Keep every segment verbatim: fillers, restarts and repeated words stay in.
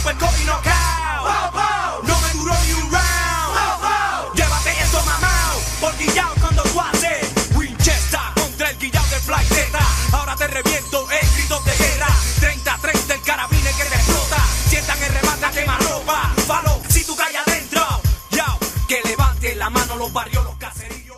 uppercut y knockout. No me duró ni un round. Llévate eso, mamao, por guillao cuando tú haces Winchester contra el guillao del Fly Z. Ahora te reviento en gritos de guerra. treinta treinta el carabine que te explota. Sientan el remate a quemarropa. Falo, si tú caes adentro, yo, que levante la mano los barrios, los caseríos.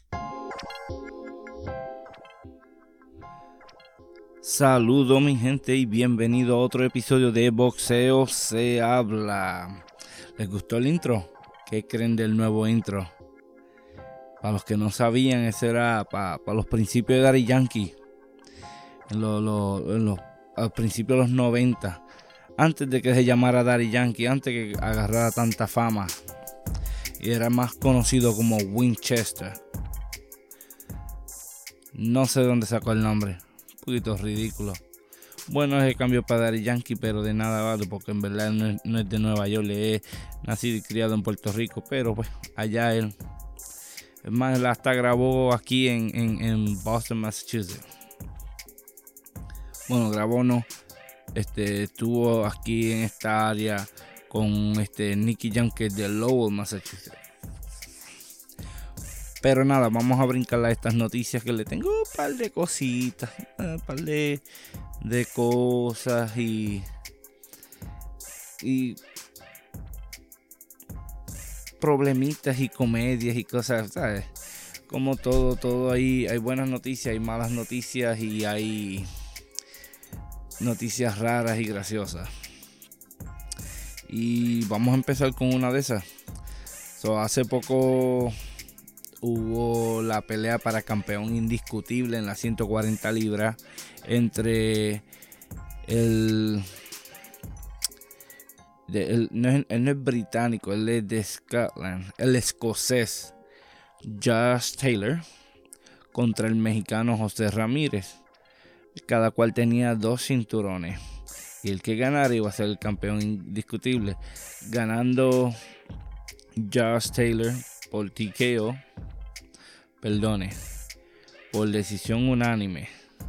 Saludos mi gente y bienvenido a otro episodio de Boxeo se habla. ¿Les gustó el intro? ¿Qué creen del nuevo intro? Para los que no sabían, ese era para, para los principios de Daddy Yankee. En lo, lo, en lo, al principio de los noventa. Antes de que se llamara Daddy Yankee, antes que agarrara tanta fama. Y era más conocido como Winchester. No sé dónde sacó el nombre. Un poquito ridículo. Bueno, es el cambio para Daddy Yankee, pero de nada vale, porque en verdad no es, no es de Nueva York, le he nacido y criado en Puerto Rico, pero pues allá él. Es más, él hasta grabó aquí en, en, en Boston, Massachusetts. Bueno, grabó no, este, estuvo aquí en esta área con este Nicky Jam, que es de Lowell, Massachusetts. Pero nada, vamos a brincar a estas noticias que le tengo un par de cositas, un par de, de cosas y, y problemitas y comedias y cosas, ¿sabes? Como todo, todo ahí, hay buenas noticias, hay malas noticias y hay noticias raras y graciosas. Y vamos a empezar con una de esas. So, hace poco hubo la pelea para campeón indiscutible en las ciento cuarenta libras entre el, de, el no, es, él no es británico, él es de Scotland, el escocés Josh Taylor contra el mexicano José Ramírez. Cada cual tenía dos cinturones y el que ganara iba a ser el campeón indiscutible, ganando Josh Taylor por T K O, perdone, por decisión unánime,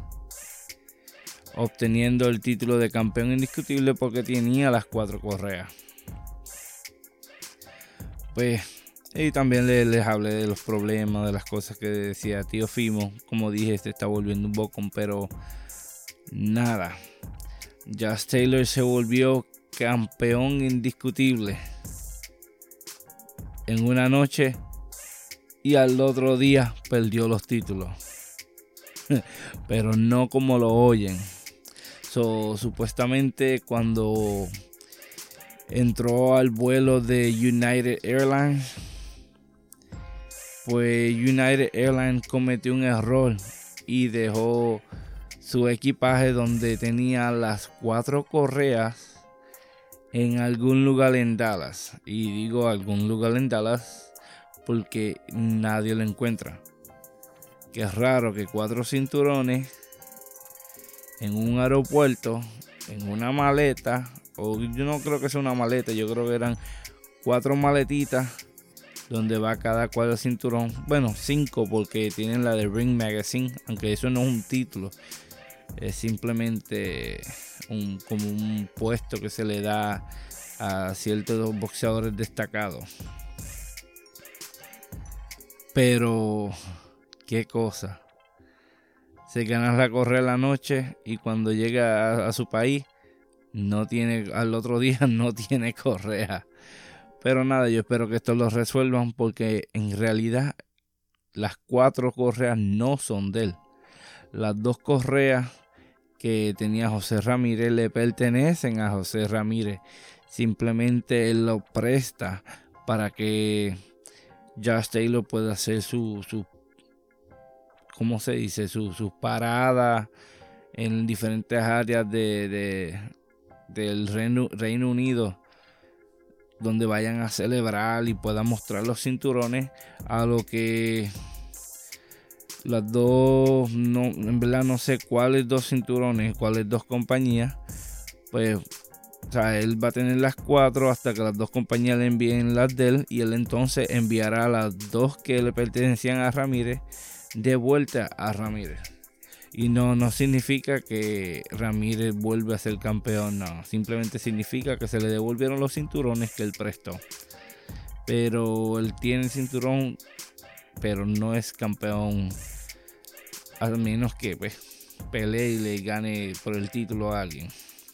obteniendo el título de campeón indiscutible porque tenía las cuatro correas. Pues, y también les, les hablé de los problemas, de las cosas que decía Tío Fimo. Como dije, este está volviendo un bocón, pero nada. Josh Taylor se volvió campeón indiscutible en una noche y al otro día perdió los títulos. Pero no como lo oyen. So, supuestamente cuando entró al vuelo de United Airlines, pues United Airlines cometió un error y dejó su equipaje donde tenía las cuatro correas en algún lugar en Dallas. Y digo algún lugar en Dallas porque nadie lo encuentra. Que es raro que cuatro cinturones en un aeropuerto, en una maleta, o yo no creo que sea una maleta, yo creo que eran cuatro maletitas donde va cada cuadro cinturón. Bueno, cinco porque tienen la de Ring Magazine, aunque eso no es un título, es simplemente un, como un puesto que se le da a ciertos boxeadores destacados. Pero qué cosa, se gana la correa la noche y cuando llega a, a su país no tiene, al otro día no tiene correa. Pero nada, yo espero que esto lo resuelvan porque en realidad las cuatro correas no son de él. Las dos correas que tenía José Ramírez le pertenecen a José Ramírez. Simplemente él lo presta para que Josh Taylor puede hacer su, su ¿cómo se dice? Sus su paradas en diferentes áreas de, de, del Reino, Reino Unido, donde vayan a celebrar y puedan mostrar los cinturones. A lo que las dos, no, en verdad no sé cuáles dos cinturones, cuáles dos compañías, pues, o sea, él va a tener las cuatro hasta que las dos compañías le envíen las de él, y él entonces enviará las dos que le pertenecían a Ramírez de vuelta a Ramírez. Y no, no significa que Ramírez vuelve a ser campeón, no. Simplemente significa que se le devolvieron los cinturones que él prestó. Pero él tiene el cinturón, pero no es campeón. A menos que pues, pelee y le gane por el título a alguien.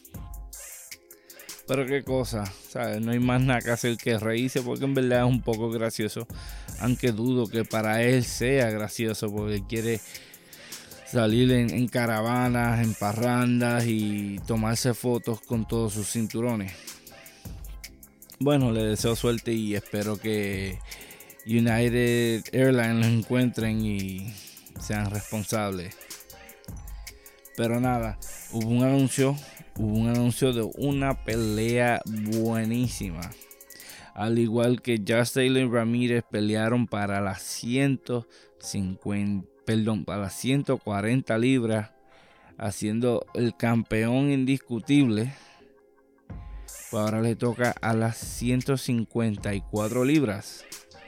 Pero qué cosa, ¿sabes? No hay más nada que hacer que reírse, porque en verdad es un poco gracioso. Aunque dudo que para él sea gracioso, porque él quiere salir en, en caravanas, en parrandas y tomarse fotos con todos sus cinturones. Bueno, le deseo suerte y espero que United Airlines los encuentren y sean responsables. Pero nada, hubo un anuncio, hubo un anuncio de una pelea buenísima. Al igual que Josh Taylor y Ramírez pelearon para las ciento cincuenta, perdón, para las ciento cuarenta libras, haciendo el campeón indiscutible. Pues ahora le toca a las ciento cincuenta y cuatro libras.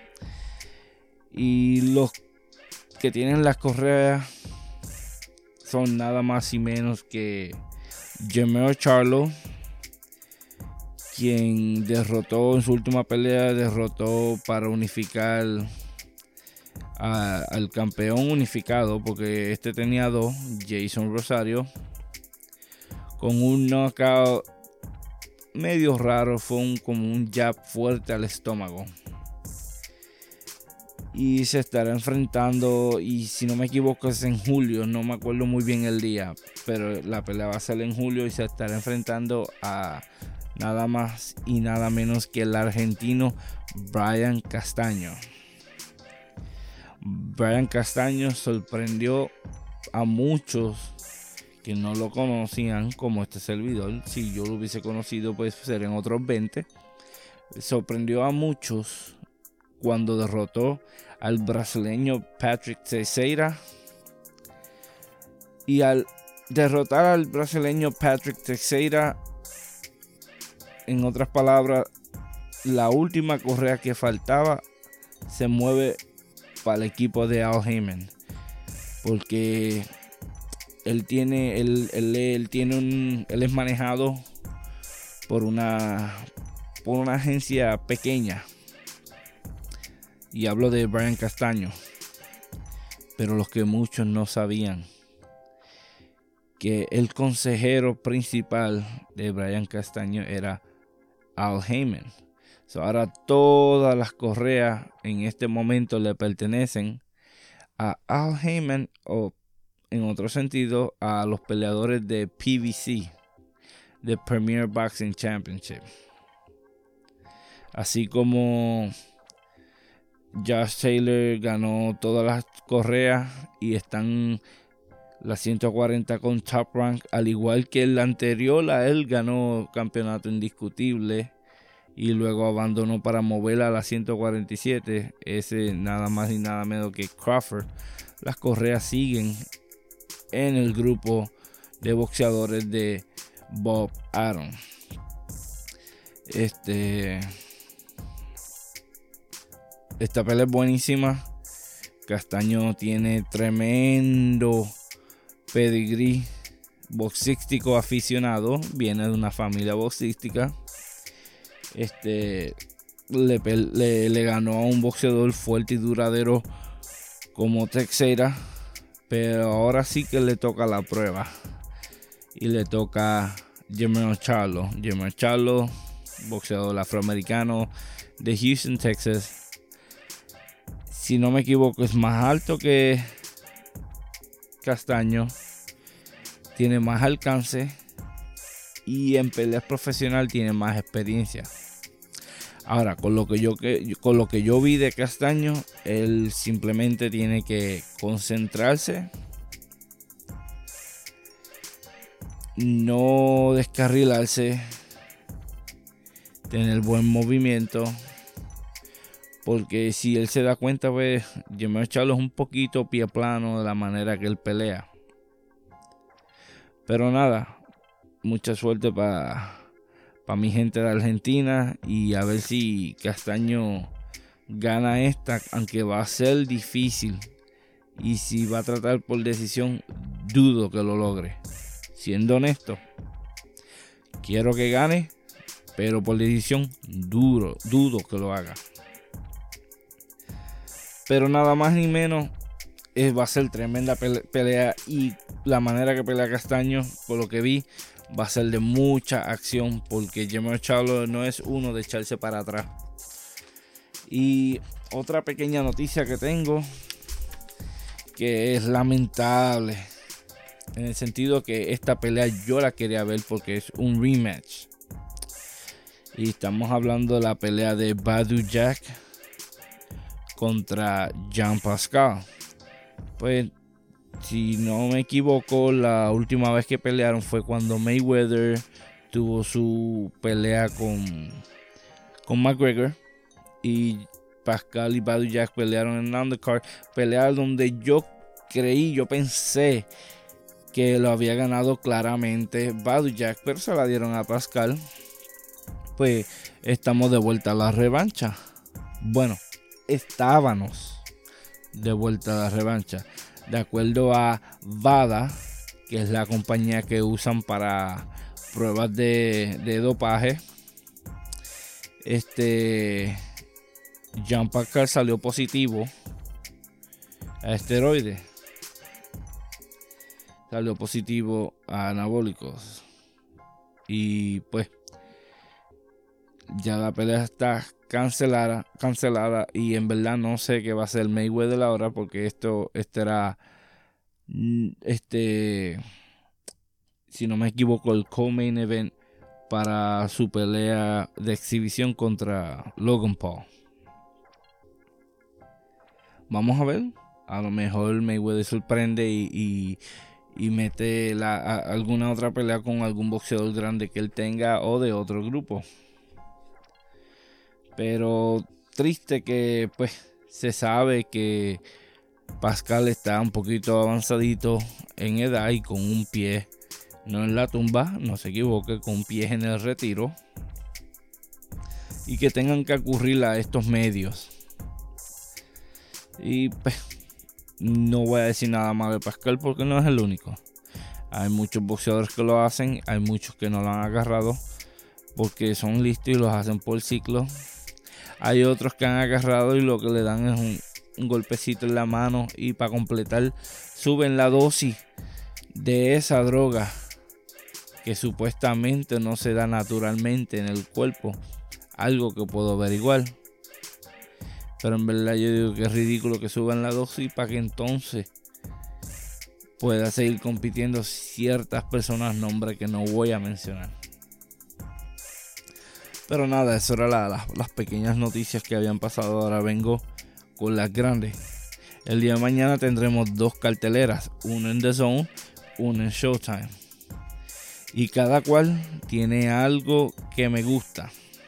Y los que tienen las correas son nada más y menos que Jermell Charlo, quien derrotó en su última pelea, derrotó para unificar a, al campeón unificado, porque este tenía dos, Jason Rosario, con un knockout medio raro, fue un, como un jab fuerte al estómago. Y se estará enfrentando, y si no me equivoco es en julio, no me acuerdo muy bien el día, pero la pelea va a ser en julio y se estará enfrentando a nada más y nada menos que el argentino Brian Castaño. Brian Castaño sorprendió a muchos que no lo conocían como este servidor. Si yo lo hubiese conocido, pues serían otros veinte. Sorprendió a muchos cuando derrotó al brasileño Patrick Teixeira. Y al derrotar al brasileño Patrick Teixeira, en otras palabras, la última correa que faltaba se mueve para el equipo de Al Haymon, porque él tiene él, él, él tiene un él es manejado por una por una agencia pequeña, y hablo de Brian Castaño. Pero los que muchos no sabían, que el consejero principal de Brian Castaño era Al Haymon. So, ahora todas las correas en este momento le pertenecen a Al Haymon, o en otro sentido a los peleadores de P B C, de Premier Boxing Championship. Así como Josh Taylor ganó todas las correas y están las ciento cuarenta con Top Rank, al igual que el anterior a él ganó campeonato indiscutible y luego abandonó para moverla a las ciento cuarenta y siete, ese nada más y nada menos que Crawford. Las correas siguen en el grupo de boxeadores de Bob Arum. Este esta pelea es buenísima. Castaño tiene tremendo pedigrí boxístico aficionado, viene de una familia boxística. Este le, le, le ganó a un boxeador fuerte y duradero como Teixeira, pero ahora sí que le toca la prueba y le toca Jermell Charlo. Jermell Charlo, boxeador afroamericano de Houston, Texas. Si no me equivoco, es más alto que Castaño, tiene más alcance y en peleas profesional tiene más experiencia. Ahora, con lo que yo con lo que yo vi de Castaño, él simplemente tiene que concentrarse, no descarrilarse, tener buen movimiento, porque si él se da cuenta, pues Jermell Charlo es un poquito pie plano de la manera que él pelea. Pero nada, mucha suerte para para mi gente de Argentina, y a ver si Castaño gana esta, aunque va a ser difícil Y si va a tratar por decisión, dudo que lo logre. Siendo honesto, quiero que gane, pero por decisión, duro, dudo que lo haga. Pero nada más ni menos, es, va a ser tremenda pelea. Y la manera que pelea Castaño, por lo que vi, va a ser de mucha acción. Porque Jermell Charlo no es uno de echarse para atrás. Y otra pequeña noticia que tengo, que es lamentable, en el sentido que esta pelea yo la quería ver porque es un rematch. Y estamos hablando de la pelea de Badou Jack contra Jean Pascal. Pues, si no me equivoco, la última vez que pelearon fue cuando Mayweather tuvo su pelea con, con McGregor. Y Pascal y Badou Jack pelearon en el undercard. Pelea donde yo creí, yo pensé que lo había ganado claramente Badou Jack, pero se la dieron a Pascal. Pues estamos de vuelta a la revancha. Bueno, estábamos de vuelta a la revancha. De acuerdo a VADA, que es la compañía que usan para pruebas de, de dopaje, este Jean Pascal salió positivo a esteroides. Salió positivo a anabólicos. Y pues ya la pelea está cancelada, cancelada. Y en verdad no sé qué va a ser Mayweather ahora, porque esto este era este si no me equivoco el co-main event para su pelea de exhibición contra Logan Paul. Vamos a ver, a lo mejor Mayweather sorprende y, y, y mete la, a, alguna otra pelea con algún boxeador grande que él tenga o de otro grupo. Pero triste que pues se sabe que Pascal está un poquito avanzadito en edad y con un pie, no en la tumba, no se equivoque, con un pie en el retiro. Y que tengan que acudir a estos medios. Y pues no voy a decir nada más de Pascal porque no es el único. Hay muchos boxeadores que lo hacen, hay muchos que no lo han agarrado porque son listos y los hacen por ciclo. Hay otros que han agarrado y lo que le dan es un, un golpecito en la mano y para completar suben la dosis de esa droga que supuestamente no se da naturalmente en el cuerpo. Algo que puedo averiguar. Pero en verdad yo digo que es ridículo que suban la dosis para que entonces pueda seguir compitiendo ciertas personas, nombres que no voy a mencionar. Pero nada, eso eran la, la, las pequeñas noticias que habían pasado. Ahora vengo con las grandes. El día de mañana tendremos dos carteleras, una en The Zone, una en Showtime. Y cada cual tiene algo que me gusta.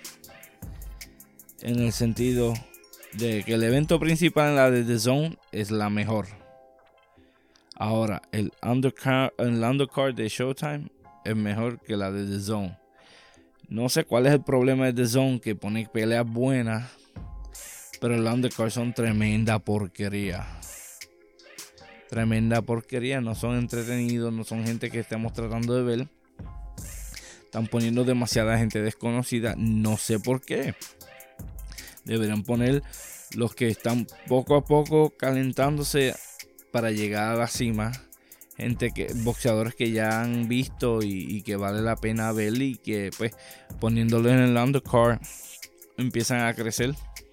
En el sentido de que el evento principal en la de The Zone es la mejor. Ahora, el undercard, el undercard de Showtime es mejor que la de The Zone. No sé cuál es el problema de The Zone, que pone peleas buenas, pero el undercard son tremenda porquería. Tremenda porquería, no son entretenidos, no son gente que estamos tratando de ver. Están poniendo demasiada gente desconocida, no sé por qué. Deberían poner los que están poco a poco calentándose para llegar a la cima. Gente que, boxeadores que ya han visto y, y que vale la pena ver y que pues poniéndolo en el undercard empiezan a crecer.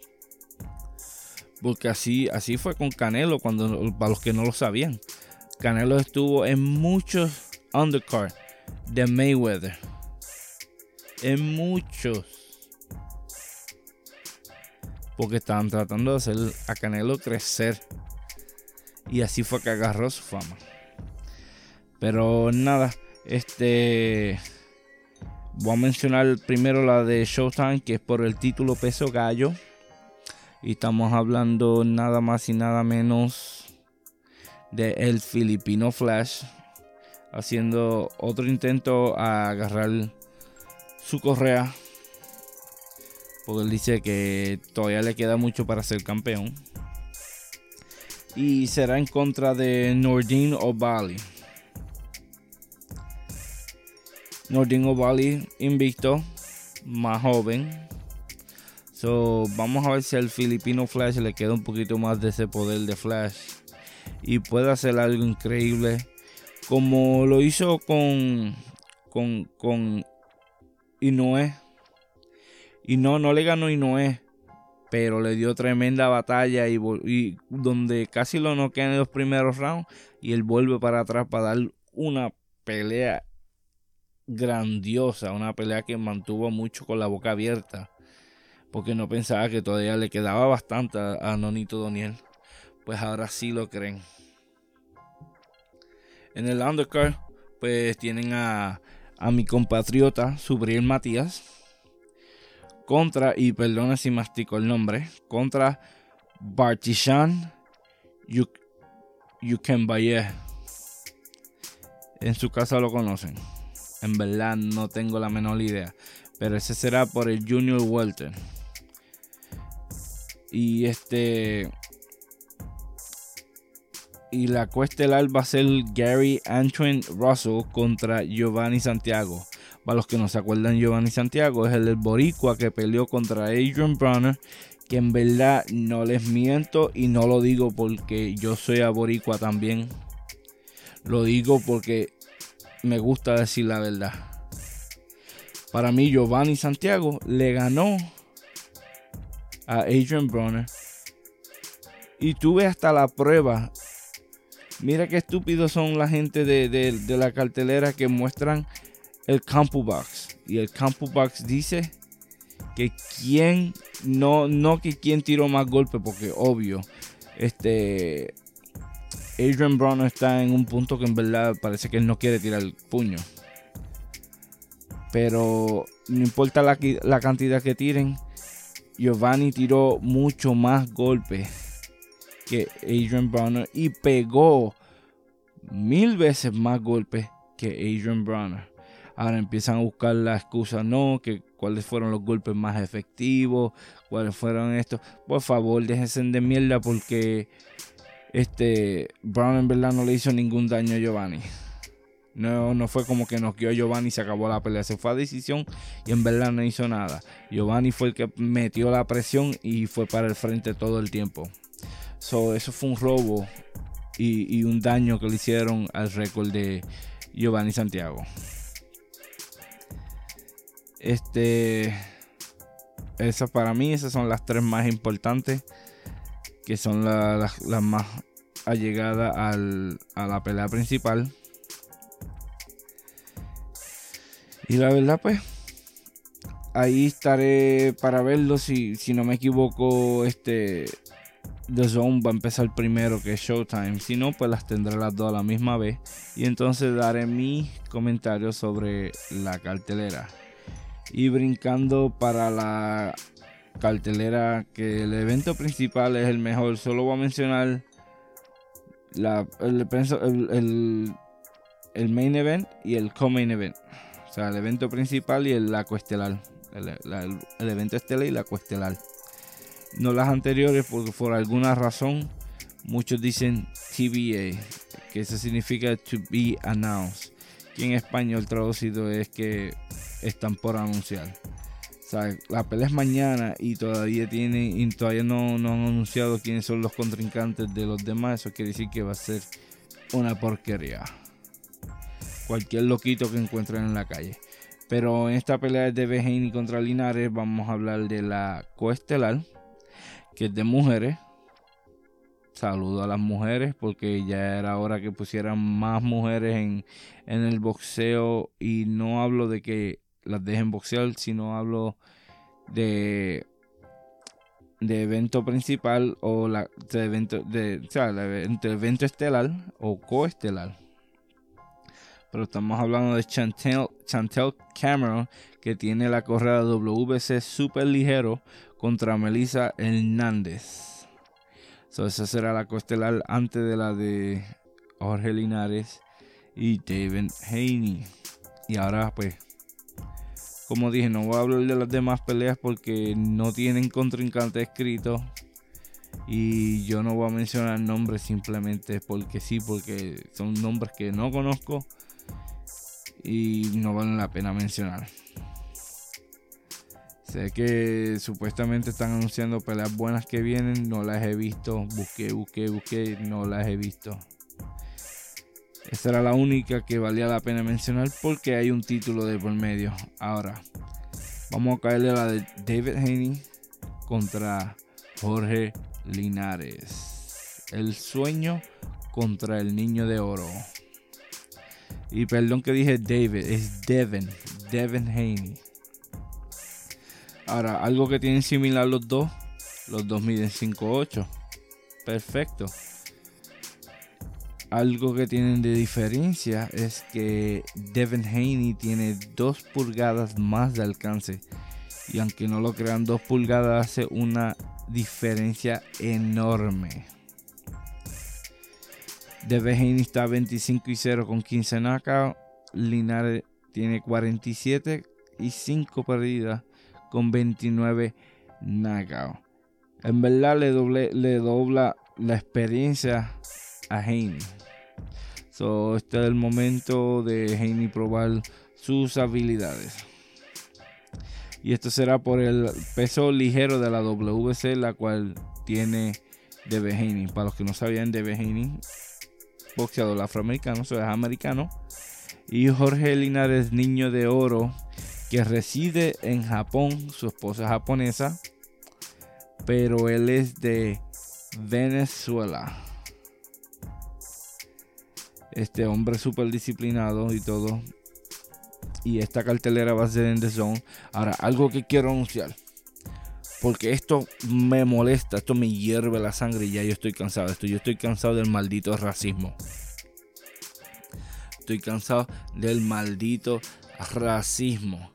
Porque así, así fue con Canelo, cuando, para los que no lo sabían. Canelo estuvo en muchos undercard de Mayweather. En muchos. Porque estaban tratando de hacer a Canelo crecer. Y así fue que agarró su fama. Pero nada, este voy a mencionar primero la de Showtime, que es por el título peso gallo. Y estamos hablando nada más y nada menos de el filipino Flash, haciendo otro intento a agarrar su correa, porque él dice que todavía le queda mucho para ser campeón. y será en contra de Nordine Oubaali. Nordine Oubaali invicto, más joven. So, vamos a ver si al filipino Flash le queda un poquito más de ese poder de Flash y puede hacer algo increíble como lo hizo con con con Inoue. Y no, no le ganó Inoue, pero le dio tremenda batalla y, y donde casi lo noquean en los primeros rounds y él vuelve para atrás para dar una pelea grandiosa, una pelea que mantuvo mucho con la boca abierta porque no pensaba que todavía le quedaba bastante a, a Nonito Doneal. Pues ahora sí lo creen. En el undercard pues tienen a, a mi compatriota Subriel Matías contra, y perdona si mastico el nombre, contra Bartishan Yukembaye. En su casa lo conocen. En verdad no tengo la menor idea, pero ese será por el Junior Welter. Y este y la coestelar va a ser Gary Antoine Russell contra Giovanni Santiago. Para los que no se acuerdan, Giovanni Santiago es el del boricua que peleó contra Adrian Broner, que en verdad no les miento y no lo digo porque yo soy a boricua también. Lo digo porque me gusta decir la verdad. Para mí Giovanni Santiago le ganó a Adrian Broner y tuve hasta la prueba. Mira qué estúpidos son la gente de, de, de la cartelera que muestran el Campo Box, y el Campo Box dice que quién no no que quién tiró más golpes, porque obvio este Adrian Broner está en un punto que en verdad parece que él no quiere tirar el puño, pero no importa la, la cantidad que tiren, Giovanni tiró mucho más golpes que Adrian Broner y pegó mil veces más golpes que Adrian Broner. Ahora empiezan a buscar la excusa, no, que cuáles fueron los golpes más efectivos, cuáles fueron estos. Por favor, déjense de mierda porque este Brown en verdad no le hizo ningún daño a Giovanni. No, no fue como que noqueó a Giovanni y se acabó la pelea. Se fue a decisión y en verdad no hizo nada. Giovanni fue el que metió la presión y fue para el frente todo el tiempo. So, eso fue un robo y, y un daño que le hicieron al récord de Giovanni Santiago. Este, esas para mí, esas son las tres más importantes, que son las la, la más allegadas al, a la pelea principal. Y la verdad, pues, ahí estaré para verlo. Si, si no me equivoco, este The Zone va a empezar primero que Showtime. Si no, pues las tendré las dos a la misma vez. Y entonces daré mis comentarios sobre la cartelera. Y brincando para la cartelera, que el evento principal es el mejor. Solo voy a mencionar la, el, el, el, el main event y el co-main event. O sea, el evento principal y el, la coestelar. El, la, el, el evento estelar y la coestelar. No las anteriores, porque por alguna razón muchos dicen T B A, que eso significa to be announced, que en español traducido es que están por anunciar. O sea, la pelea es mañana y todavía tienen y todavía no, no han anunciado quiénes son los contrincantes de los demás. Eso quiere decir que va a ser una porquería. Cualquier loquito que encuentren en la calle. Pero en esta pelea de Devin Haney contra Linares vamos a hablar de la coestelar, que es de mujeres. Saludo a las mujeres porque ya era hora que pusieran más mujeres en, en el boxeo. Y no hablo de que las dejen boxear, sino hablo de de evento principal o la de evento de, o sea, de evento estelar o coestelar. Pero estamos hablando de Chantel, Chantel Cameron, que tiene la correa W B C super ligero contra Melissa Hernández. So, esa será la coestelar antes de la de Jorge Linares y Devin Haney. Y ahora pues, como dije, no voy a hablar de las demás peleas porque no tienen contrincante escrito. Y yo no voy a mencionar nombres simplemente porque sí, porque son nombres que no conozco y no valen la pena mencionar. Sé que supuestamente están anunciando peleas buenas que vienen, no las he visto. Busqué, busqué, busqué, no las he visto. Esta era la única que valía la pena mencionar porque hay un título de por medio. Ahora, vamos a caerle a la de David Haney contra Jorge Linares. El sueño contra el niño de oro. Y perdón que dije David, es Devin, Devin Haney. Ahora, algo que tienen similar los dos, los dos miden cinco ocho. Perfecto. Algo que tienen de diferencia es que Devin Haney tiene dos pulgadas más de alcance. Y aunque no lo crean, dos pulgadas hace una diferencia enorme. Devin Haney está veinticinco y cero con quince knockouts. Linares tiene cuarenta y siete y cinco perdidas con veintinueve knockouts. En verdad le, doble, le dobla la experiencia a Haney. So, este es el momento de Haney probar sus habilidades. Y esto será por el peso ligero de la W B C, la cual tiene Devin Haney. Para los que no sabían, Devin Haney, boxeador afroamericano, eso es americano. Y Jorge Linares, niño de oro, que reside en Japón. Su esposa es japonesa, pero él es de Venezuela. Este hombre es súper disciplinado y todo. Y esta cartelera va a ser en The Zone. Ahora, algo que quiero anunciar, porque esto me molesta, esto me hierve la sangre y ya yo estoy cansado de esto. Yo estoy cansado del maldito racismo. Estoy cansado del maldito racismo.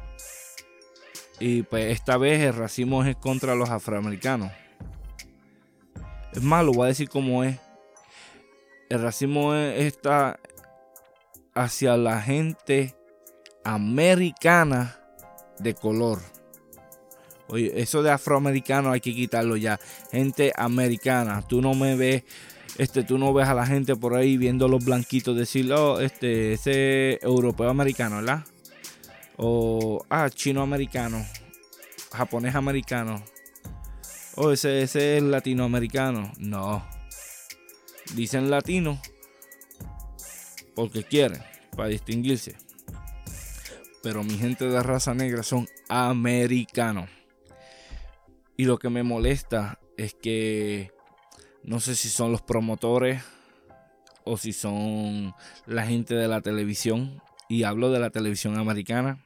Y pues esta vez el racismo es contra los afroamericanos. Es más, lo voy a decir como es. El racismo está hacia la gente americana de color. Oye, eso de afroamericano hay que quitarlo ya. Gente americana. Tú no me ves, este, tú no ves a la gente por ahí viendo los blanquitos decir, oh, este, ese es europeo americano, ¿verdad? O, ah, chino americano, japonés americano. Oh, ese, ese es latinoamericano. No. Dicen latino porque quieren, para distinguirse. Pero mi gente de raza negra son americanos. Y lo que me molesta es que no sé si son los promotores o si son la gente de la televisión. Y hablo de la televisión americana,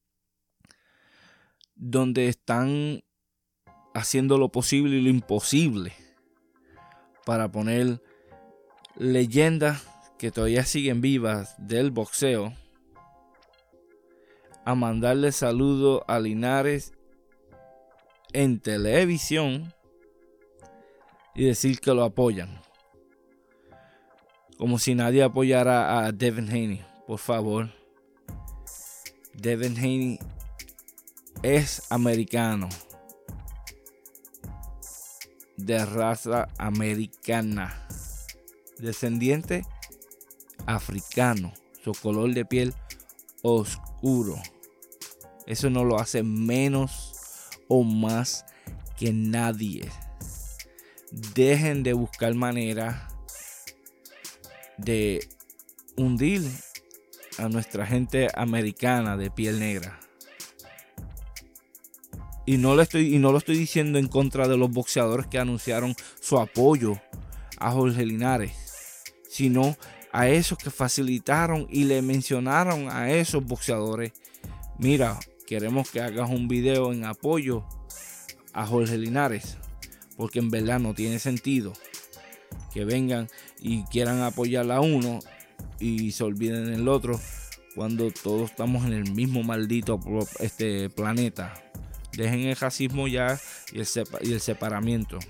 donde están haciendo lo posible y lo imposible para poner leyendas que todavía siguen vivas del boxeo a mandarle saludos a Linares en televisión y decir que lo apoyan, como si nadie apoyara a Devin Haney. Por favor, Devin Haney es americano, de raza americana, descendiente africano, su color de piel oscuro. Eso no lo hace menos o más que nadie. Dejen de buscar manera de hundir a nuestra gente americana de piel negra. Y no, le estoy, y no lo estoy diciendo en contra de los boxeadores que anunciaron su apoyo a Jorge Linares, sino a esos que facilitaron y le mencionaron a esos boxeadores: mira, queremos que hagas un video en apoyo a Jorge Linares, porque en verdad no tiene sentido que vengan y quieran apoyar a uno y se olviden del otro, cuando todos estamos en el mismo maldito este planeta. Dejen el racismo ya y el, sepa- y el separamiento.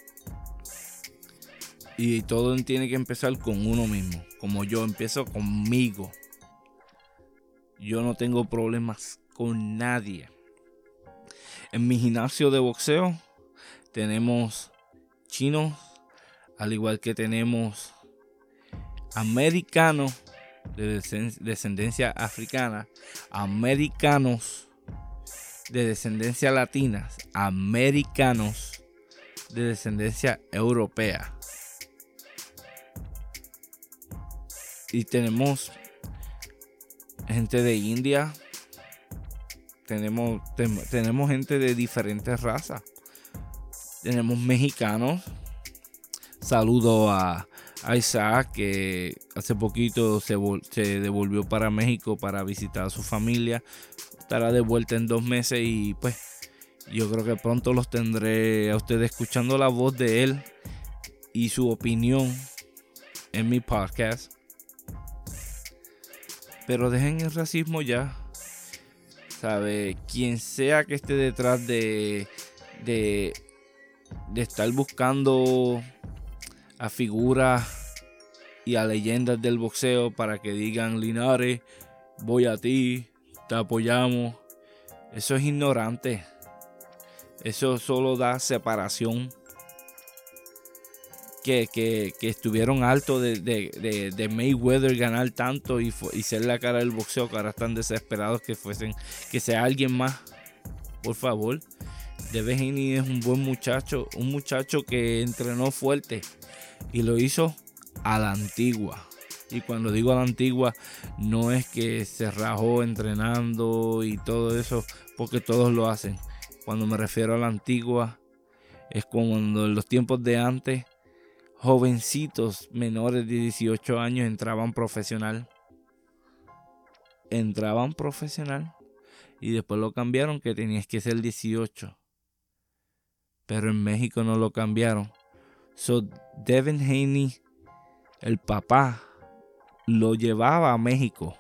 Y todo tiene que empezar con uno mismo. Como yo empiezo conmigo. Yo no tengo problemas con nadie. En mi gimnasio de boxeo tenemos chinos, al igual que tenemos americanos de descendencia africana, americanos de descendencia latina, americanos de descendencia europea. Y tenemos gente de India, tenemos, ten, tenemos gente de diferentes razas, tenemos mexicanos. Saludo a, a Isaac, que hace poquito se, se devolvió para México para visitar a su familia. Estará de vuelta en dos meses y pues yo creo que pronto los tendré a ustedes escuchando la voz de él y su opinión en mi podcast. Pero dejen el racismo ya. ¿Sabe? Quien sea que esté detrás de, de, de estar buscando a figuras y a leyendas del boxeo para que digan: Linares, voy a ti, te apoyamos. Eso es ignorante. Eso solo da separación. Que, que, que estuvieron altos de, de, de, de Mayweather ganar tanto y, y ser la cara del boxeo, que ahora están desesperados que fuesen, que sea alguien más. Por favor. Devin Haney es un buen muchacho, un muchacho que entrenó fuerte y lo hizo a la antigua. Y cuando digo a la antigua, no es que se rajó entrenando y todo eso, porque todos lo hacen. Cuando me refiero a la antigua, es cuando en los tiempos de antes, jovencitos menores de dieciocho años entraban profesional. Entraban profesional. Y después lo cambiaron, que tenías que ser dieciocho. Pero en México no lo cambiaron. So, Devin Haney, el papá, lo llevaba a México.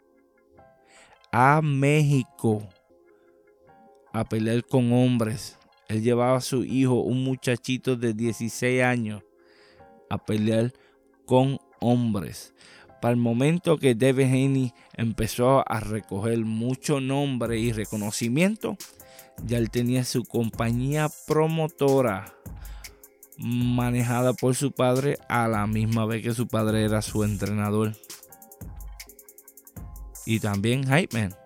A México. A pelear con hombres. Él llevaba a su hijo, un muchachito de dieciséis años, a pelear con hombres. Para el momento que Devin Haney empezó a recoger mucho nombre y reconocimiento, ya él tenía su compañía promotora manejada por su padre, a la misma vez que su padre era su entrenador. Y también Hype Man.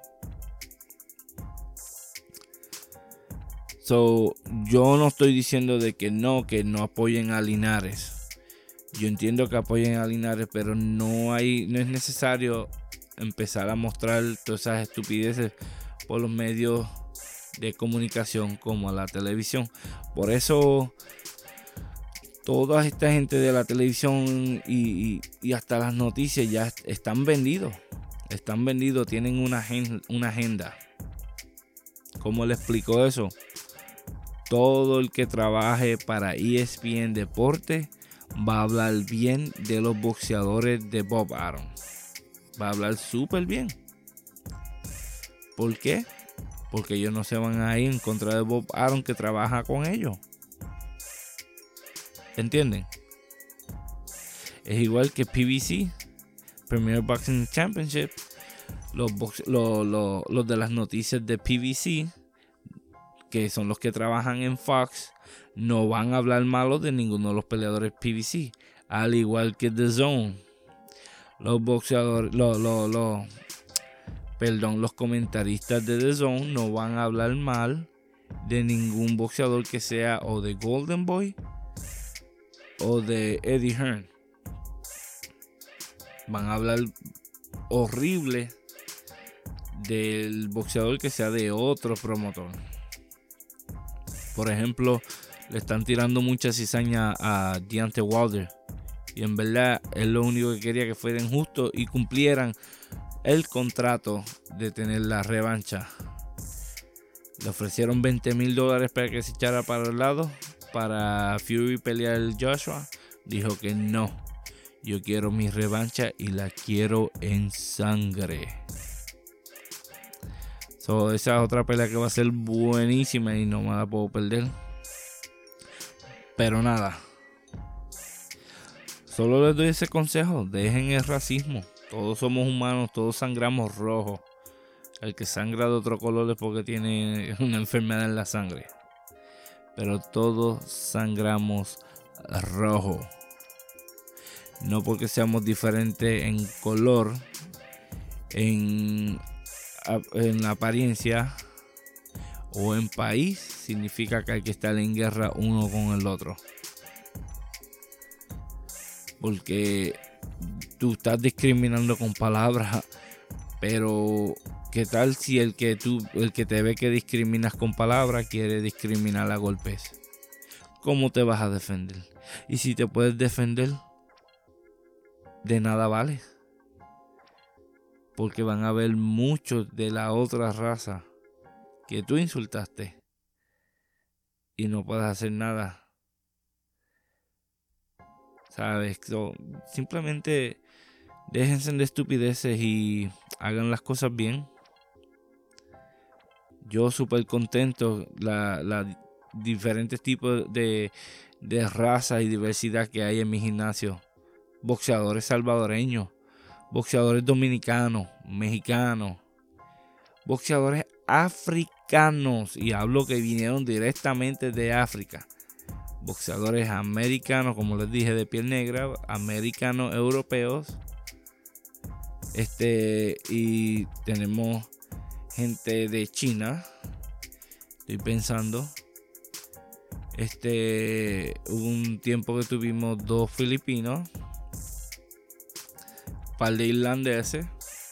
So, yo no estoy diciendo de que no, que no apoyen a Linares. Yo entiendo que apoyen a Linares, pero no hay, no es necesario empezar a mostrar todas esas estupideces por los medios de comunicación como la televisión. Por eso toda esta gente de la televisión y, y, y hasta las noticias ya están vendidos. Están vendidos, tienen una, una agenda. ¿Cómo le explico eso? Todo el que trabaje para E S P N Deporte va a hablar bien de los boxeadores de Bob Arum. Va a hablar súper bien. ¿Por qué? Porque ellos no se van a ir en contra de Bob Arum, que trabaja con ellos. ¿Entienden? Es igual que P B C, Premier Boxing Championship. Los, box, los, los, los de las noticias de P B C, que son los que trabajan en Fox, no van a hablar malo de ninguno de los peleadores P B C. Al igual que The Zone. Los boxeadores, los, los, los, perdón, los comentaristas de The Zone no van a hablar mal de ningún boxeador que sea o de Golden Boy o de Eddie Hearn. Van a hablar horrible del boxeador que sea de otro promotor. Por ejemplo, le están tirando mucha cizaña a Deontay Wilder. Y en verdad, él lo único que quería que fueran justos y cumplieran el contrato de tener la revancha. Le ofrecieron veinte mil dólares para que se echara para el lado, para Fury pelear Joshua. Dijo que no. Yo quiero mi revancha y la quiero en sangre. So, esa es otra pelea que va a ser buenísima y no me la puedo perder. Pero nada. Solo les doy ese consejo. Dejen el racismo. Todos somos humanos. Todos sangramos rojo. El que sangra de otro color es porque tiene una enfermedad en la sangre. Pero todos sangramos rojo. No porque seamos diferentes en color, en, en apariencia o en país, significa que hay que estar en guerra uno con el otro. Porque tú estás discriminando con palabras, pero ¿qué tal si el que tú, el que te ve que discriminas con palabras quiere discriminar a golpes? ¿Cómo te vas a defender? Y si te puedes defender, de nada vale. Porque van a haber muchos de la otra raza que tú insultaste y no puedes hacer nada. ¿Sabes? So, simplemente déjense de estupideces y hagan las cosas bien. Yo súper contento. La, la diferentes tipos de, de raza y diversidad que hay en mi gimnasio. Boxeadores salvadoreños, boxeadores dominicanos, mexicanos, boxeadores africanos, y hablo que vinieron directamente de África, boxeadores americanos, como les dije, de piel negra, americanos, europeos, este, y tenemos gente de China, estoy pensando, este, hubo un tiempo que tuvimos dos filipinos, par de irlandeses,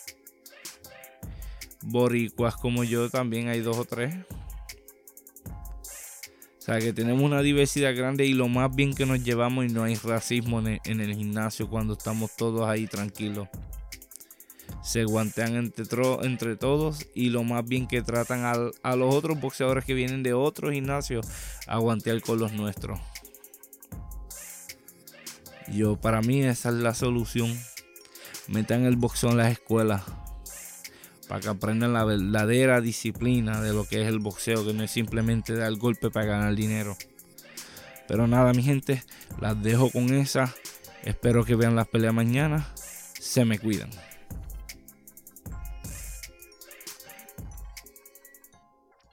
boricuas como yo también hay dos o tres. O sea que tenemos una diversidad grande y lo más bien que nos llevamos, y no hay racismo en el, en el gimnasio cuando estamos todos ahí tranquilos. Se guantean entre, tro, entre todos, y lo más bien que tratan a, a los otros boxeadores que vienen de otros gimnasios a guantear con los nuestros. Yo, para mí esa es la solución. Metan el boxeo en las escuelas para que aprendan la verdadera disciplina de lo que es el boxeo, que no es simplemente dar golpe para ganar dinero. Pero nada, mi gente, las dejo con esa. Espero que vean las peleas mañana. Se me cuidan.